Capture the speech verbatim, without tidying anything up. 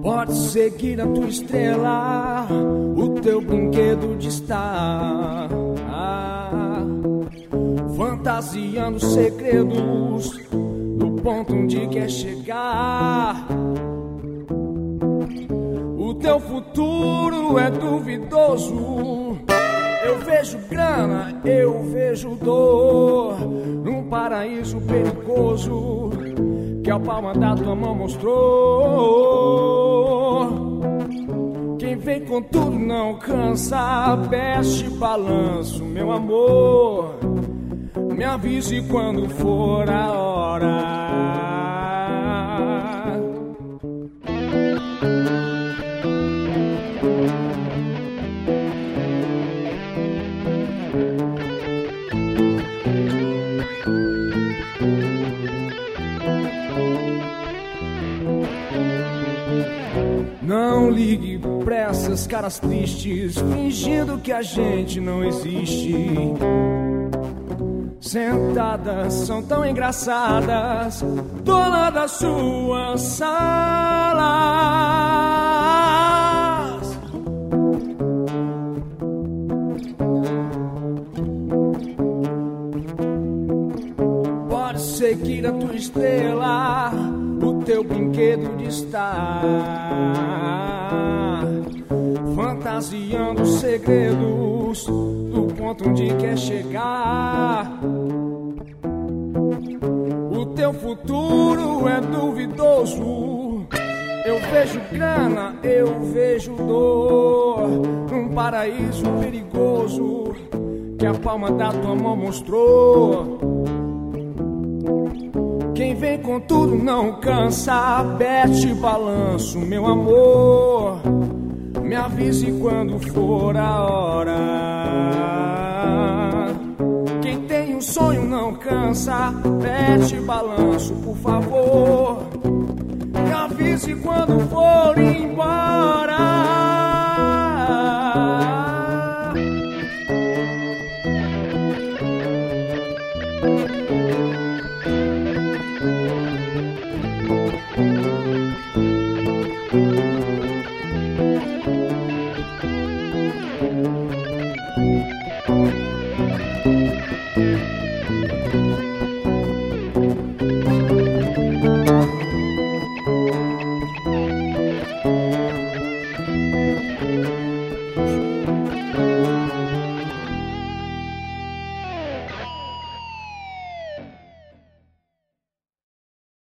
Pode seguir a tua estrela, o teu brinquedo de estar, ah, fantasiando segredos do ponto onde quer chegar. O teu futuro é duvidoso. Eu vejo grana, eu vejo dor, num paraíso perigoso que a palma da tua mão mostrou. Quem vem com tudo não cansa, peste balanço, meu amor. Me avise quando for a hora. Não ligue pra essas caras tristes, fingindo que a gente não existe. Sentadas, são tão engraçadas, dona das suas salas. Pode seguir a tua estrela, o teu brinquedo de estar, fantasiando segredos do ponto onde quer chegar. O teu futuro é duvidoso. Eu vejo grana, eu vejo dor, num paraíso perigoso que a palma da tua mão mostrou. Quem vem com tudo não cansa, aperte balanço, meu amor. Me avise quando for a hora. Quem tem um sonho não cansa, aperte balanço, por favor. Me avise quando for embora.